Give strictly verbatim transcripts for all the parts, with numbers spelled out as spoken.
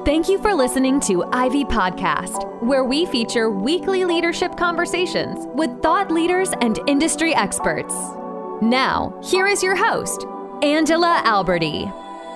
Thank you for listening to Ivy Podcast, where we feature weekly leadership conversations with thought leaders and industry experts. Now, here is your host, Angela Alberti.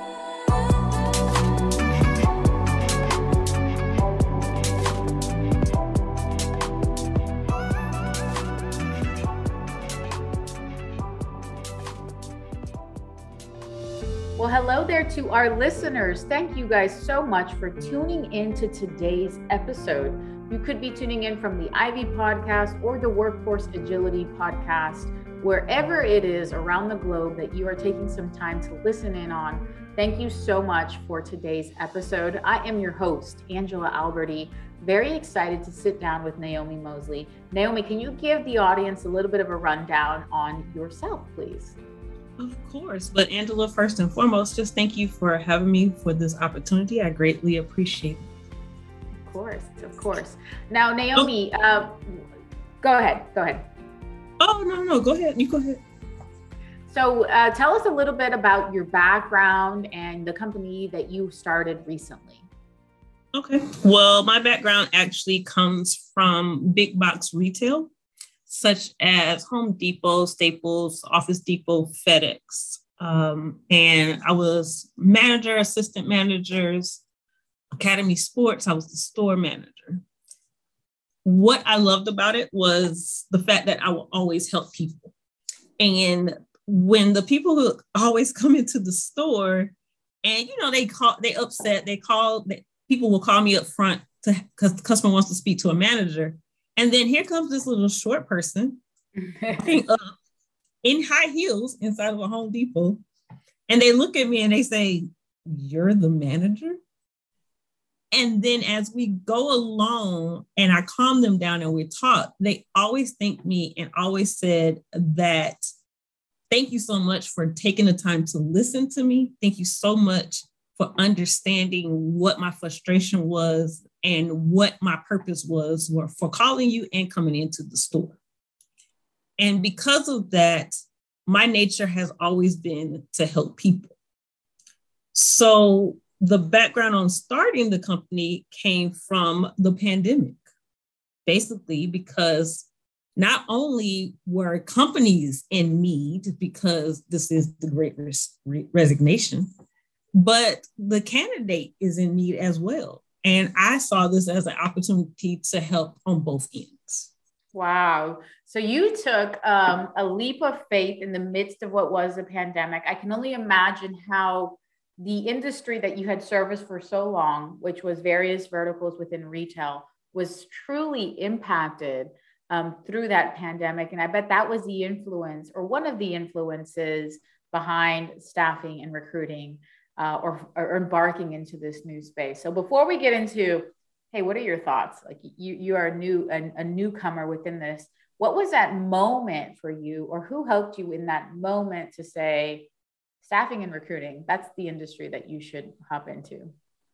Well, hello there to our listeners. Thank you guys so much for tuning in to today's episode. You could be tuning in from the Ivy Podcast or the Workforce Agility Podcast, wherever it is around the globe that you are taking some time to listen in on. Thank you so much for today's episode. I am your host, Angela Alberti. Very excited to sit down with Naomi Mosley. Naomi, can you give the audience a little bit of a rundown on yourself, please? Of course. But Angela, first and foremost, just thank you for having me for this opportunity. I greatly appreciate it. Of course, of course. Now, Naomi, oh. uh, go ahead, go ahead. Oh, no, no, go ahead. You go ahead. So uh, tell us a little bit about your background and the company that you started recently. Okay. Well, my background actually comes from big box retail, such as Home Depot, Staples, Office Depot, FedEx. Um, and I was manager, assistant managers, Academy Sports. I was the store manager. What I loved about it was the fact that I will always help people. And when the people who always come into the store and, you know, they call, they upset, they call, they, people will call me up front to, because the customer wants to speak to a manager. And then here comes this little short person walking up in high heels inside of a Home Depot. And they look at me and they say, "You're the manager?" And then as we go along and I calm them down and we talk, they always thank me and always said that, "Thank you so much for taking the time to listen to me. Thank you so much for understanding what my frustration was and what my purpose was for calling you and coming into the store." And because of that, my nature has always been to help people. So the background on starting the company came from the pandemic, basically because not only were companies in need because this is the Great Res- Resignation, but the candidate is in need as well. And I saw this as an opportunity to help on both ends. Wow. So you took um, a leap of faith in the midst of what was a pandemic. I can only imagine how the industry that you had serviced for so long, which was various verticals within retail, was truly impacted um, through that pandemic. And I bet that was the influence or one of the influences behind staffing and recruiting. Uh, or, or embarking into this new space. So before we get into, hey, what are your thoughts? Like you, you are a new, a, a newcomer within this. What was that moment for you, or who helped you in that moment to say, staffing and recruiting, that's the industry that you should hop into?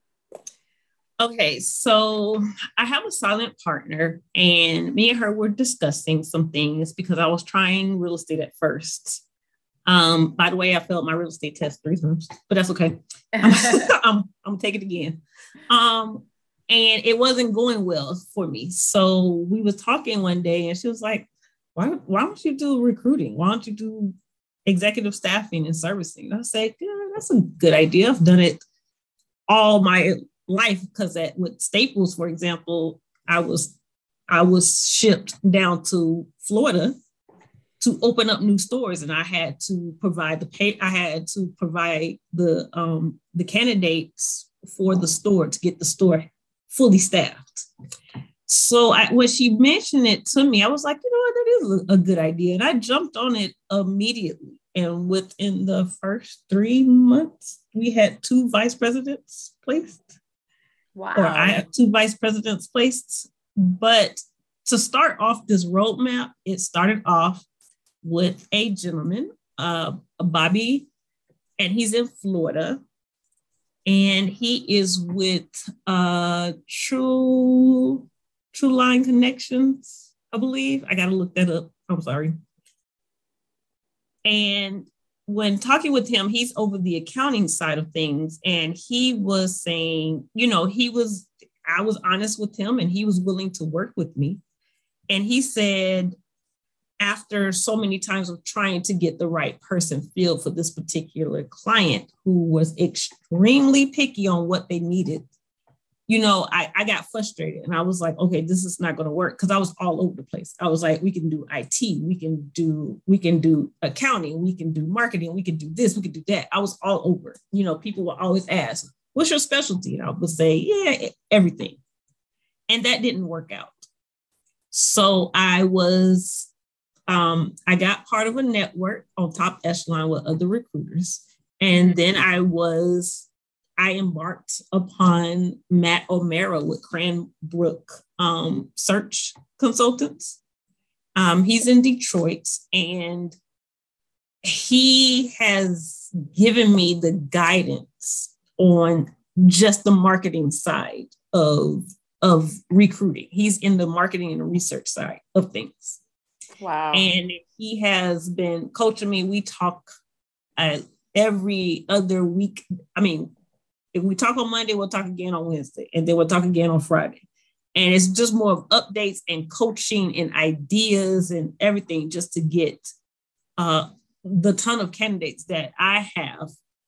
Okay, so I have a silent partner, and me and her were discussing some things because I was trying real estate at first. Um, by the way, I failed my real estate test three times, but that's okay. I'm, I'm, I'm gonna take it again. Um, and it wasn't going well for me. So we was talking one day and she was like, why, why don't you do recruiting? Why don't you do executive staffing and servicing? And I said, yeah, that's a good idea. I've done it all my life because at with Staples, for example, I was, I was shipped down to Florida to open up new stores, and I had to provide the pay. I had to provide the um, the candidates for the store to get the store fully staffed. So I, when she mentioned it to me, I was like, you know what, that is a, a good idea, and I jumped on it immediately. And within the first three months, we had two vice presidents placed. Wow! Or I had two vice presidents placed. But to start off this roadmap, it started off with a gentleman, uh, Bobby, and he's in Florida. And he is with uh, True True Line Connections, I believe. I got to look that up. I'm sorry. And when talking with him, he's over the accounting side of things. And he was saying, you know, he was, I was honest with him and he was willing to work with me. And he said, after so many times of trying to get the right person filled for this particular client who was extremely picky on what they needed, you know, I, I got frustrated and I was like, okay, this is not going to work, because I was all over the place. I was like, we can do I T, we can do, we can do accounting, we can do marketing, we can do this, we can do that. I was all over. You know, people will always ask, what's your specialty? And I would say, yeah, everything. And that didn't work out. So I was, um, I got part of a network on top echelon with other recruiters. And then I was I embarked upon Matt O'Mara with Cranbrook um, Search Consultants. Um, he's in Detroit, and he has given me the guidance on just the marketing side of, of recruiting. He's in the marketing and the research side of things. Wow. And he has been coaching me. We talk uh, every other week. I mean, if we talk on Monday, we'll talk again on Wednesday, and then we'll talk again on Friday. And it's just more of updates and coaching and ideas and everything, just to get uh, the ton of candidates that I have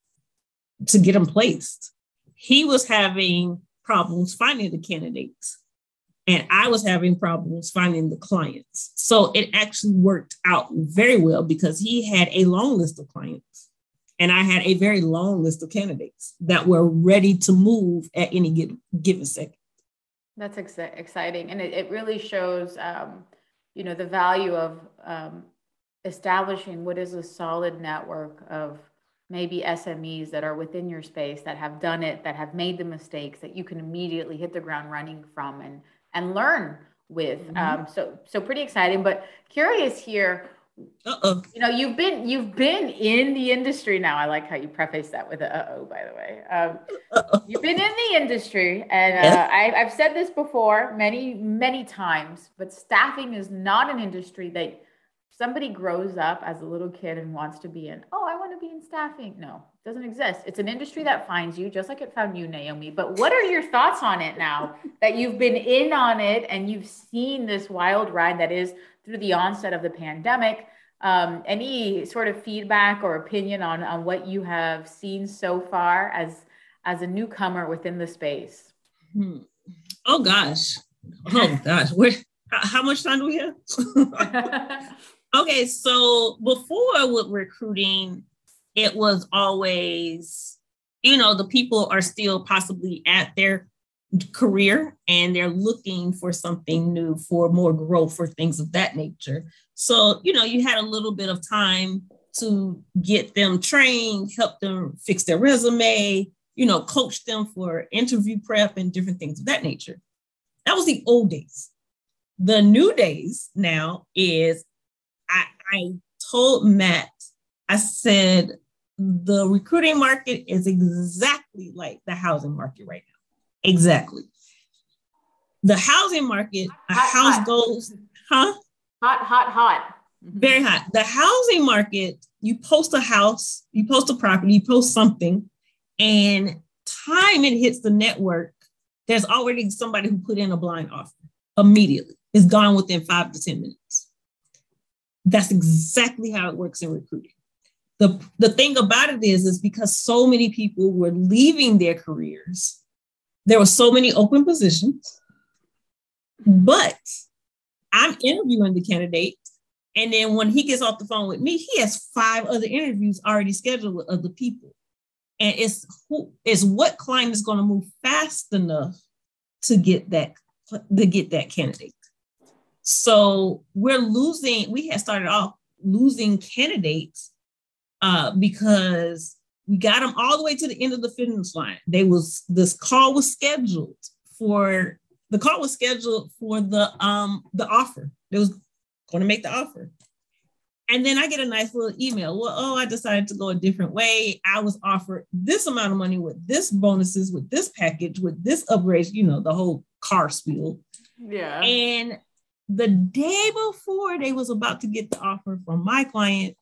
to get them placed. He was having problems finding the candidates, and I was having problems finding the clients. So it actually worked out very well, because he had a long list of clients and I had a very long list of candidates that were ready to move at any given, given second. That's ex- exciting. And it, it really shows, um, you know, the value of um, establishing what is a solid network of maybe S M Es that are within your space, that have done it, that have made the mistakes, that you can immediately hit the ground running from and and learn with. Mm-hmm. Um, so so pretty exciting. But curious here. Uh-oh. You know, you've been you've been in the industry now. I like how you preface that with a uh-oh, by the way. Um, you've been in the industry, and uh, yeah. I, I've said this before many, many times, but staffing is not an industry that somebody grows up as a little kid and wants to be in. Oh, I want to be in staffing. No, it doesn't exist. It's an industry that finds you, just like it found you, Naomi. But what are your thoughts on it now that you've been in on it and you've seen this wild ride that is through the onset of the pandemic? Um, any sort of feedback or opinion on, on what you have seen so far as, as a newcomer within the space? Hmm. Oh, gosh. Oh, gosh. Where, how much time do we have? Okay, so before with recruiting, it was always, you know, the people are still possibly at their career and they're looking for something new, for more growth, for things of that nature. So, you know, you had a little bit of time to get them trained, help them fix their resume, you know, coach them for interview prep and different things of that nature. That was the old days. The new days now is, I, I told Matt, I said, the recruiting market is exactly like the housing market right now. Exactly. The housing market, a hot, house hot. goes, huh? Hot, hot, hot. Very hot. The housing market, you post a house, you post a property, you post something, and time it hits the network, there's already somebody who put in a blind offer immediately. It's gone within five to ten minutes. That's exactly how it works in recruiting. The, the thing about it is, is because so many people were leaving their careers, there were so many open positions, but I'm interviewing the candidate. And then when he gets off the phone with me, he has five other interviews already scheduled with other people. And it's who is what client is going to move fast enough to get that, to get that candidate. So we're losing, we had started off losing candidates uh, because we got them all the way to the end of the finish line. They was, this call was scheduled for, the call was scheduled for the, um, the offer. They was going to make the offer. And then I get a nice little email. Well, oh, I decided to go a different way. I was offered this amount of money with this bonuses, with this package, with this upgrade, you know, the whole car spiel. Yeah. And the day before they was about to get the offer from my client,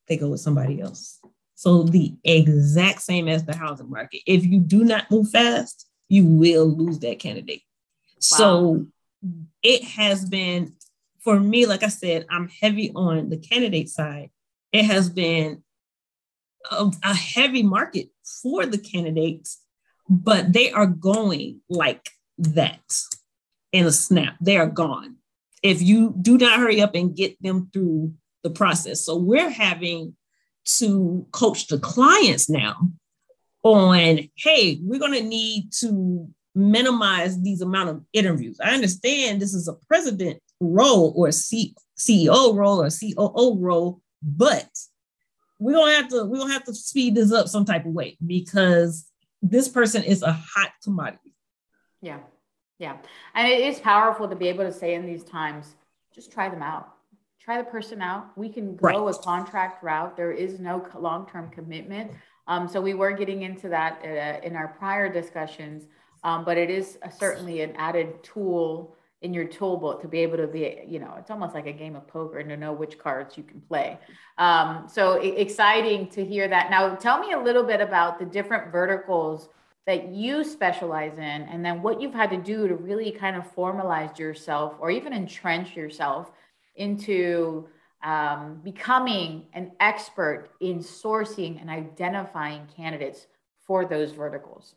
they go with somebody else. So the exact same as the housing market. If you do not move fast, you will lose that candidate. Wow. So it has been, for me, like I said, I'm heavy on the candidate side. It has been a, a heavy market for the candidates, but they are going like that in a snap. They are gone if you do not hurry up and get them through the process. So we're having to coach the clients now on, hey, we're going to need to minimize these amount of interviews. I understand this is a president role or a C- CEO role or C O O role, but we're going to have to, we're going to have to speed this up some type of way because this person is a hot commodity. Yeah. Yeah. And it is powerful to be able to say in these times, just try them out. Try the person out. We can go right. a contract route. There is no long-term commitment. Um, so we were getting into that uh, in our prior discussions, um, but it is a, certainly an added tool in your toolbox to be able to be, you know, it's almost like a game of poker and to know which cards you can play. Um, so I- exciting to hear that. Now, tell me a little bit about the different verticals that you specialize in, and then what you've had to do to really kind of formalize yourself or even entrench yourself into um, becoming an expert in sourcing and identifying candidates for those verticals.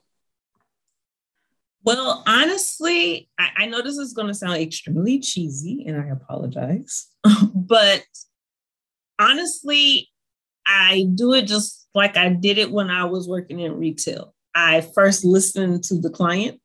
Well, honestly, I, I know this is going to sound extremely cheesy, and I apologize, but honestly, I do it just like I did it when I was working in retail. I first listened to the client.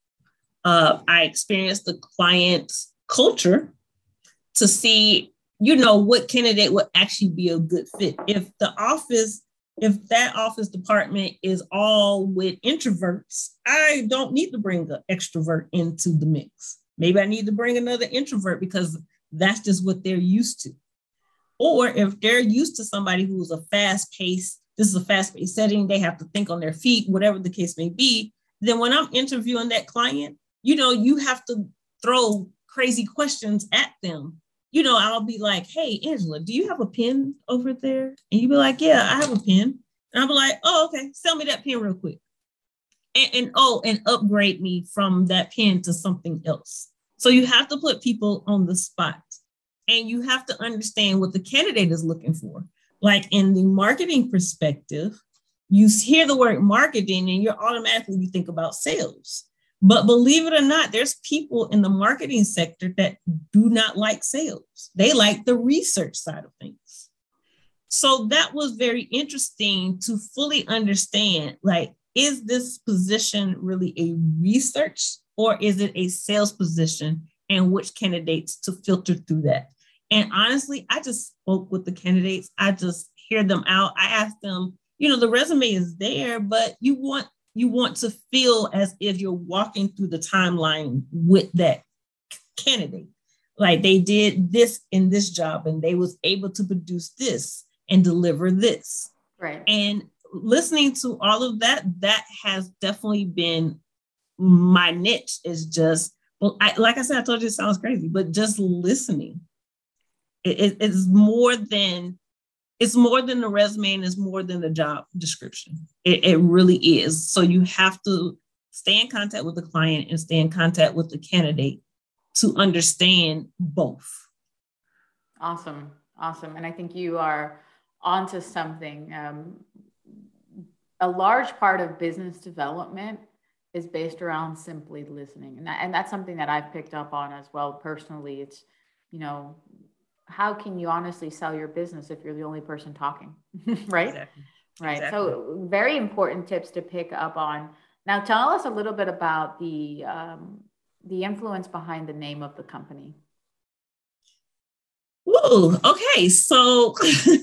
Uh, I experienced the client's culture to see, you know, what candidate would actually be a good fit. If the office, if that office department is all with introverts, I don't need to bring an extrovert into the mix. Maybe I need to bring another introvert because that's just what they're used to. Or if they're used to somebody who's a fast-paced, this is a fast-paced setting, they have to think on their feet, whatever the case may be, then when I'm interviewing that client, you know, you have to throw crazy questions at them. You know, I'll be like, hey, Angela, do you have a pen over there? And you'd be like, yeah, I have a pen. And I'll be like, oh, okay, sell me that pen real quick. And, and oh, and upgrade me from that pen to something else. So you have to put people on the spot. And you have to understand what the candidate is looking for. Like in the marketing perspective, you hear the word marketing and you're automatically, you think about sales. But believe it or not, there's people in the marketing sector that do not like sales. They like the research side of things. So that was very interesting to fully understand, like, is this position really a research or is it a sales position, and which candidates to filter through that? And honestly, I just spoke with the candidates. I just hear them out. I asked them, you know, the resume is there, but you want you want to feel as if you're walking through the timeline with that candidate. Like they did this in this job and they was able to produce this and deliver this. Right. And listening to all of that, that has definitely been my niche, is just, well, I, like I said, I told you it sounds crazy, but just listening. It, it, it's more than It's more than the resume and it's more than the job description. It, it really is. So you have to stay in contact with the client and stay in contact with the candidate to understand both. Awesome. Awesome. And I think you are onto something. Um, a large part of business development is based around simply listening. And, that, and that's something that I've picked up on as well personally. It's, you know, how can you honestly sell your business if you're the only person talking, right? Exactly. Right. Exactly. So very important tips to pick up on. Now, tell us a little bit about the um, the influence behind the name of the company. Ooh, okay. So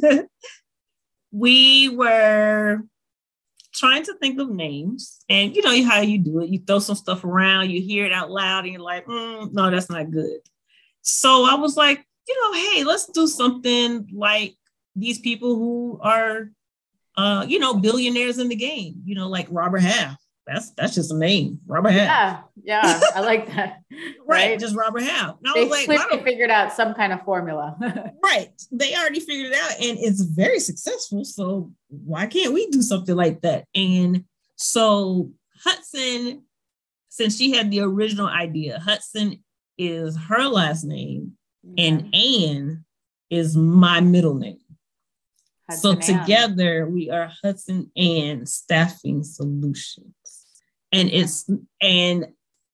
we were trying to think of names, and you know how you do it. You throw some stuff around, you hear it out loud, and you're like, mm, no, that's not good. So I was like, you know, hey, let's do something like these people who are, uh, you know, billionaires in the game, you know, like Robert Half. That's that's just a name, Robert Half. Yeah, yeah, I like that. right, right, just Robert Half. And I they was like, quickly wow. figured out some kind of formula. Right, they already figured it out, and it's very successful. So why can't we do something like that? And so Hudson, since she had the original idea, Hudson is her last name, mm-hmm. and Ann is my middle name. Hudson so together Ann. We are Hudson Ann Staffing Solutions. And it's and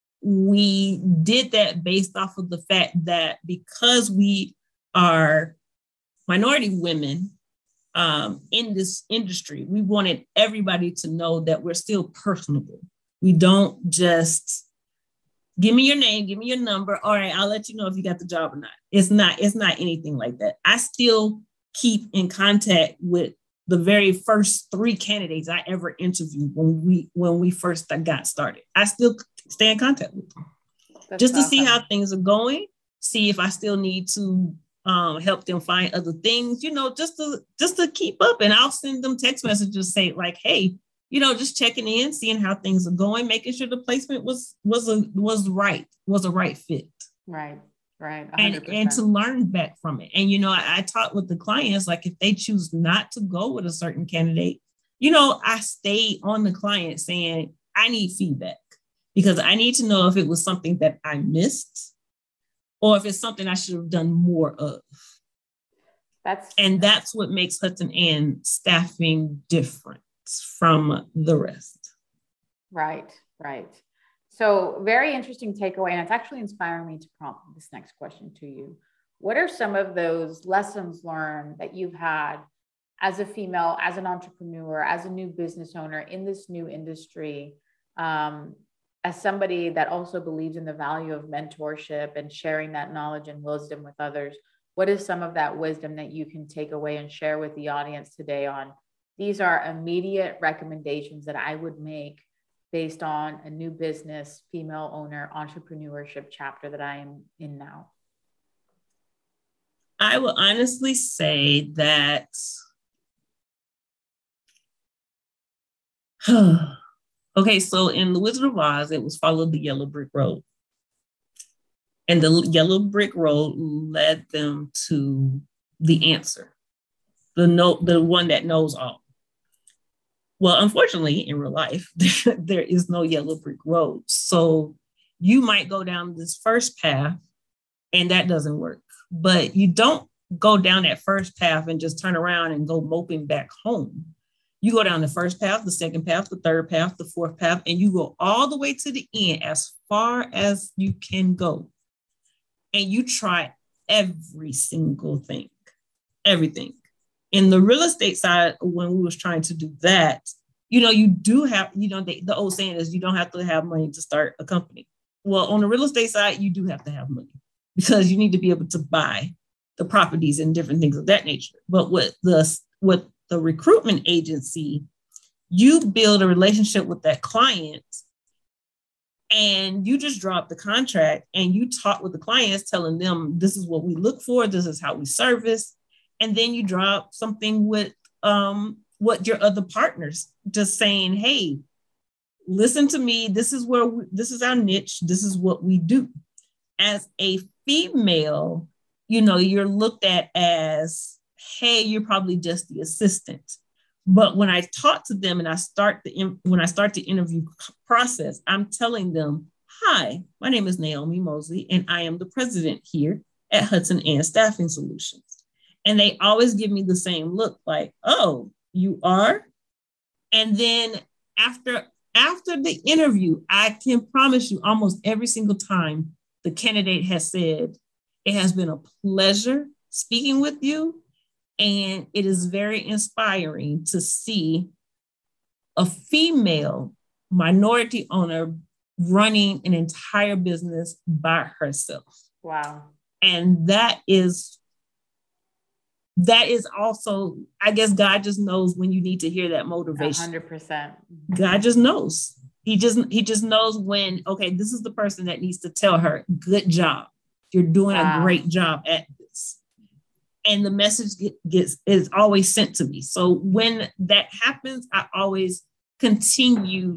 we did that based off of the fact that because we are minority women um, in this industry, we wanted everybody to know that we're still personable. We don't just give me your name, give me your number. All right, I'll let you know if you got the job or not. It's not, it's not anything like that. I still keep in contact with the very first three candidates I ever interviewed when we when we first got started. I still stay in contact with them. That's just to awesome. See how things are going, see if I still need to um, help them find other things, you know, just to just to keep up. And I'll send them text messages say like, hey, you know, just checking in, seeing how things are going, making sure the placement was was a was right, was a right fit. Right. Right. And, and to learn back from it. And, you know, I, I talk with the clients, like if they choose not to go with a certain candidate, you know, I stay on the client saying, I need feedback because I need to know if it was something that I missed or if it's something I should have done more of. That's and that's what makes Hudson Ann Staffing different from the rest. Right. Right. So very interesting takeaway, and it's actually inspiring me to prompt this next question to you. What are some of those lessons learned that you've had as a female, as an entrepreneur, as a new business owner in this new industry, um, as somebody that also believes in the value of mentorship and sharing that knowledge and wisdom with others? What is some of that wisdom that you can take away and share with the audience today on these are immediate recommendations that I would make based on a new business, female owner, entrepreneurship chapter that I am in now? I will honestly say that okay, so in The Wizard of Oz, it was follow the yellow brick road. And the yellow brick road led them to the answer, the no, the one that knows all. Well, unfortunately, in real life, there is no yellow brick road. So you might go down this first path and that doesn't work. But you don't go down that first path and just turn around and go moping back home. You go down the first path, the second path, the third path, the fourth path, and you go all the way to the end as far as you can go. And you try every single thing, everything. In the real estate side, when we was trying to do that, you know, you do have, you know, the, the old saying is you don't have to have money to start a company. Well, on the real estate side, you do have to have money because you need to be able to buy the properties and different things of that nature. But with the, with the recruitment agency, you build a relationship with that client and you just drop the contract and you talk with the clients telling them, this is what we look for. This is how we service. And then you drop something with um, what your other partners, just saying, hey, listen to me. This is where we, this is our niche. This is what we do. As a female, you know, you're looked at as, hey, you're probably just the assistant. But when I talk to them and I start the when I start the interview process, I'm telling them, hi, my name is Naomi Mosley, and I am the president here at Hudson Ann Staffing Solutions. And they always give me the same look like, oh, you are? And then after, after the interview, I can promise you almost every single time the candidate has said, it has been a pleasure speaking with you. And it is very inspiring to see a female minority owner running an entire business by herself. Wow. And that is That is also, I guess God just knows when you need to hear that motivation. one hundred percent. God just knows. He just he just knows when, okay, this is the person that needs to tell her, good job. You're doing wow. a great job at this. And the message get, gets is always sent to me. So when that happens, I always continue to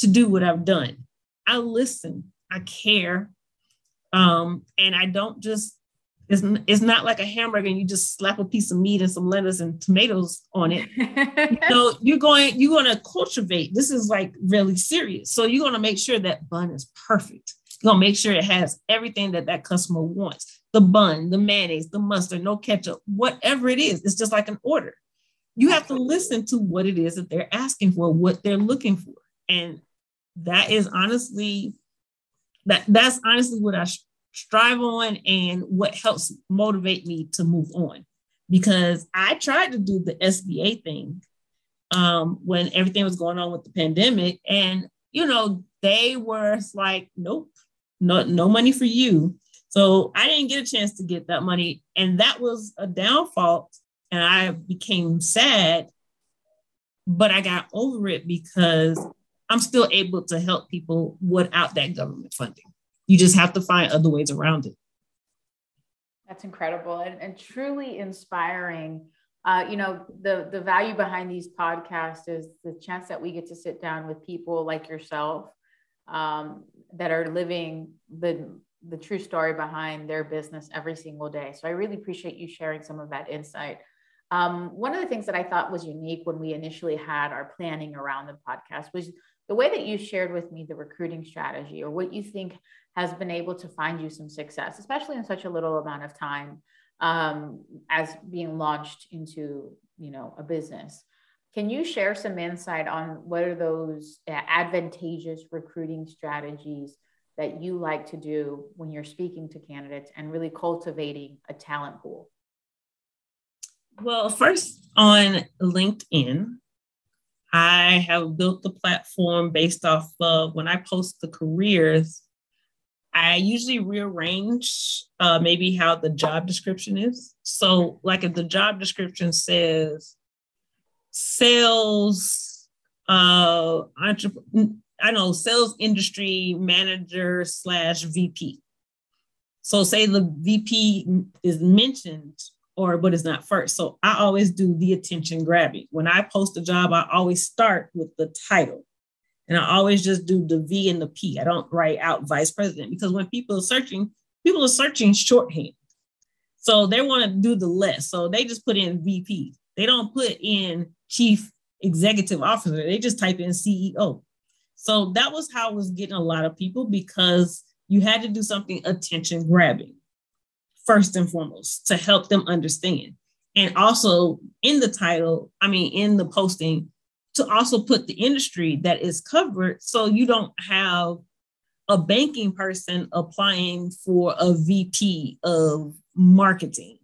to do what I've done. I listen, I care. Um, and I don't just, it's, it's not like a hamburger and you just slap a piece of meat and some lettuce and tomatoes on it. You know, you're going, you're going to cultivate. This is like really serious. So you're going to make sure that bun is perfect. You're going to make sure it has everything that that customer wants. The bun, the mayonnaise, the mustard, no ketchup, whatever it is. It's just like an order. You have to listen to what it is that they're asking for, what they're looking for. And that is honestly, that that's honestly what I strive on and what helps motivate me to move on. Because I tried to do the S B A thing um, when everything was going on with the pandemic. And, you know, they were like, nope, no, no money for you. So I didn't get a chance to get that money. And that was a downfall. And I became sad, but I got over it because I'm still able to help people without that government funding. You just have to find other ways around it. That's incredible and, and truly inspiring. Uh, you know, the, the value behind these podcasts is the chance that we get to sit down with people like yourself um, that are living the, the true story behind their business every single day. So I really appreciate you sharing some of that insight. Um, one of the things that I thought was unique when we initially had our planning around the podcast was the way that you shared with me the recruiting strategy, or what you think has been able to find you some success, especially in such a little amount of time um, as being launched into, you know, a business. Can you share some insight on what are those advantageous recruiting strategies that you like to do when you're speaking to candidates and really cultivating a talent pool? Well, first on LinkedIn, I have built the platform based off of when I post the careers, I usually rearrange uh, maybe how the job description is. So like if the job description says sales, uh, entrepreneur, I know sales industry manager slash V P. So say the V P is mentioned or but it's not first. So I always do the attention grabbing. When I post a job, I always start with the title. And I always just do the V and the P. I don't write out vice president because when people are searching, people are searching shorthand. So they want to do the less. So they just put in V P. They don't put in chief executive officer. They just type in C E O. So that was how I was getting a lot of people because you had to do something attention grabbing first and foremost to help them understand. And also in the title, I mean, in the posting, to also put the industry that is covered so you don't have a banking person applying for a V P of marketing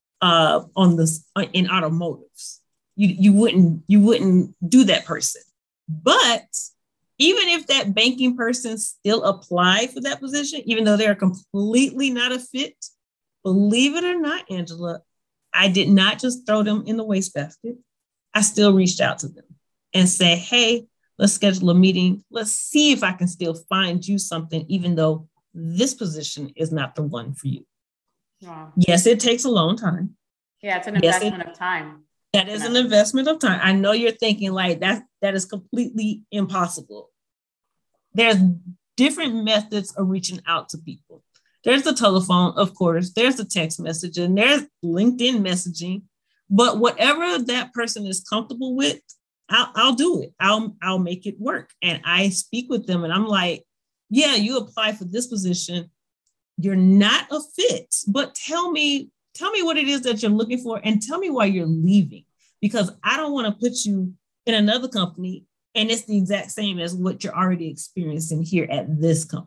uh, on this in automotives. You, you wouldn't you wouldn't do that person. But even if that banking person still applied for that position, even though they're completely not a fit, believe it or not, Angela, I did not just throw them in the wastebasket. I still reached out to them and say, hey, let's schedule a meeting. Let's see if I can still find you something, even though this position is not the one for you. Wow. Yes, it takes a long time. Yeah, it's an investment yes, it, of time. That is an investment of time. I know you're thinking like that, that is completely impossible. There's different methods of reaching out to people. There's the telephone, of course. There's the text message, and there's LinkedIn messaging. But whatever that person is comfortable with, I'll, I'll do it. I'll, I'll make it work. And I speak with them, and I'm like, yeah, you apply for this position. You're not a fit, but tell me, tell me what it is that you're looking for, and tell me why you're leaving, because I don't want to put you in another company and it's the exact same as what you're already experiencing here at this company.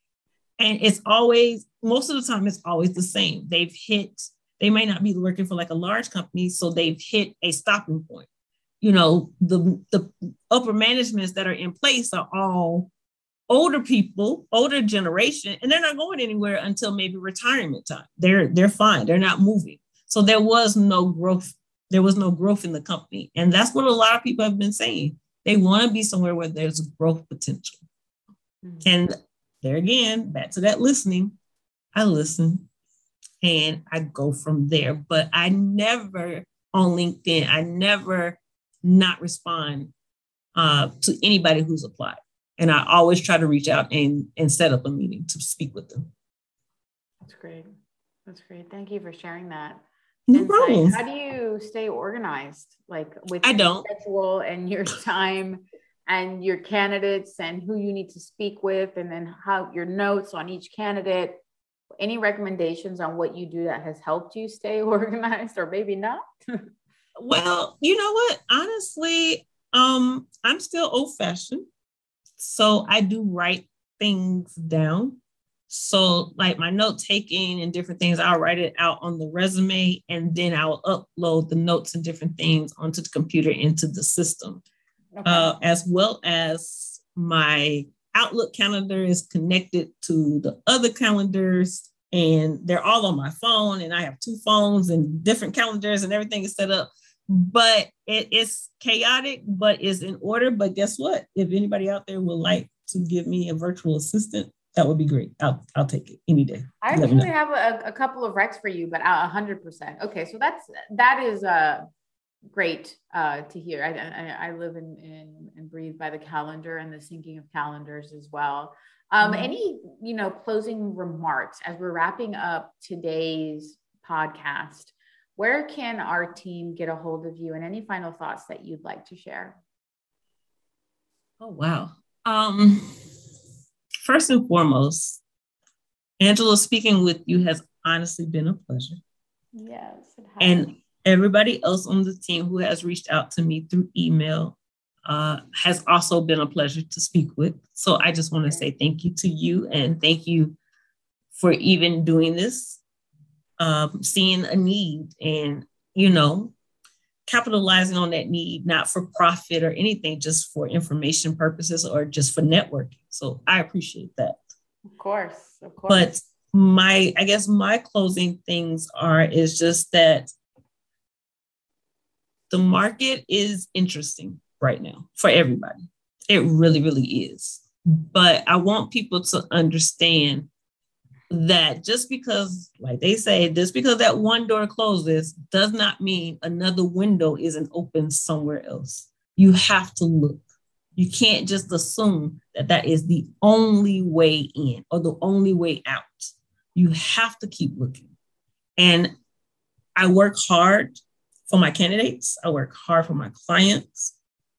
And it's always, most of the time, it's always the same. They've hit, they may not be working for like a large company, so they've hit a stopping point. You know, the, the upper managements that are in place are all older people, older generation, and they're not going anywhere until maybe retirement time. They're, they're fine. They're not moving. So there was no growth. There was no growth in the company. And that's what a lot of people have been saying. They want to be somewhere where there's growth potential. Mm-hmm. And there again, back to that listening, I listen and I go from there. But I never on LinkedIn, I never not respond uh, to anybody who's applied. And I always try to reach out and, and set up a meeting to speak with them. That's great. That's great. Thank you for sharing that. No insight. problem. How do you stay organized, like with I your don't. schedule and your time and your candidates and who you need to speak with, and then how your notes on each candidate? Any recommendations on what you do that has helped you stay organized, or maybe not? Well, you know what? Honestly, um, I'm still old-fashioned. So I do write things down. So like my note taking and different things, I'll write it out on the resume, and then I'll upload the notes and different things onto the computer into the system. Okay. Uh, as well as my Outlook calendar is connected to the other calendars, and they're all on my phone, and I have two phones and different calendars and everything is set up. But it, it's chaotic, but it's in order. But guess what? If anybody out there would like to give me a virtual assistant, that would be great. I'll I'll take it any day. I actually have a, a couple of recs for you, but a hundred percent. Okay, so that's that is uh great uh, to hear. I, I I live in, in and breathe by the calendar and the syncing of calendars as well. Um, mm-hmm. Any you know closing remarks as we're wrapping up today's podcast? Where can our team get a hold of you, and any final thoughts that you'd like to share? Oh, wow. Um, first and foremost, Angela, speaking with you has honestly been a pleasure. Yes, it has. And everybody else on the team who has reached out to me through email uh, has also been a pleasure to speak with. So I just want to say thank you to you, and thank you for even doing this. Um, seeing a need and, you know, capitalizing on that need, not for profit or anything, just for information purposes or just for networking. So I appreciate that. Of course, of course. But my, I guess my closing things are, is just that the market is interesting right now for everybody. It really, really is. But I want people to understand that just because, like they say, just because that one door closes does not mean another window isn't open somewhere else. You have to look. You can't just assume that that is the only way in or the only way out. You have to keep looking. And I work hard for my candidates. I work hard for my clients,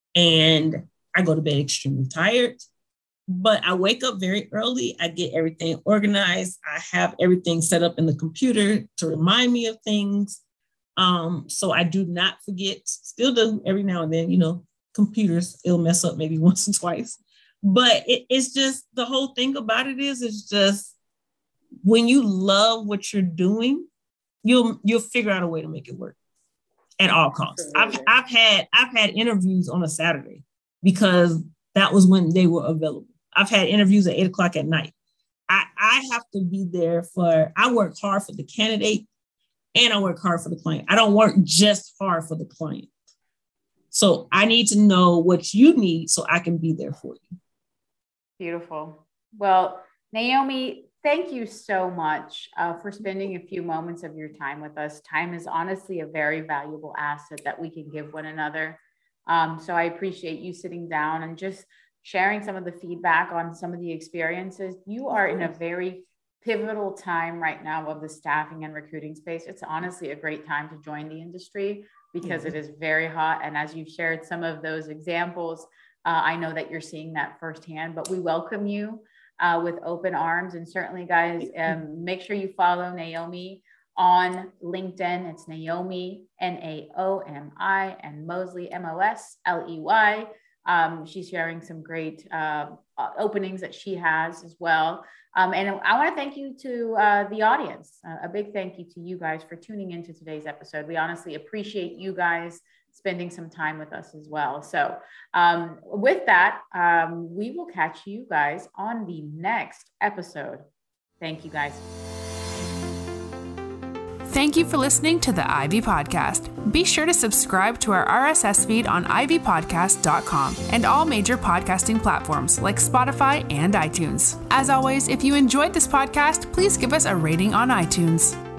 and I go to bed extremely tired. But I wake up very early. I get everything organized. I have everything set up in the computer to remind me of things. Um, so I do not forget, still do every now and then, you know, computers, it'll mess up maybe once or twice. But it, it's just, the whole thing about it is, it's just when you love what you're doing, you'll you'll figure out a way to make it work at all costs. I've I've had I've had interviews on a Saturday because that was when they were available. I've had interviews at eight o'clock at night. I, I have to be there for, I work hard for the candidate and I work hard for the client. I don't work just hard for the client. So I need to know what you need so I can be there for you. Beautiful. Well, Naomi, thank you so much uh, for spending a few moments of your time with us. Time is honestly a very valuable asset that we can give one another. Um, so I appreciate you sitting down and just sharing some of the feedback on some of the experiences. You are in a very pivotal time right now of the staffing and recruiting space. It's honestly a great time to join the industry because mm-hmm. it is very hot. And as you've shared some of those examples, uh, I know that you're seeing that firsthand, but we welcome you uh, with open arms. And certainly, guys, um, make sure you follow Naomi on LinkedIn. It's Naomi, N A O M I, and Mosley, M O S L E Y. Um, she's sharing some great uh, openings that she has as well. Um, and I want to thank you to uh, the audience. Uh, a big thank you to you guys for tuning into today's episode. We honestly appreciate you guys spending some time with us as well. So um, with that, um, we will catch you guys on the next episode. Thank you, guys. Thank you for listening to the Ivy Podcast. Be sure to subscribe to our R S S feed on ivy podcast dot com and all major podcasting platforms like Spotify and iTunes. As always, if you enjoyed this podcast, please give us a rating on iTunes.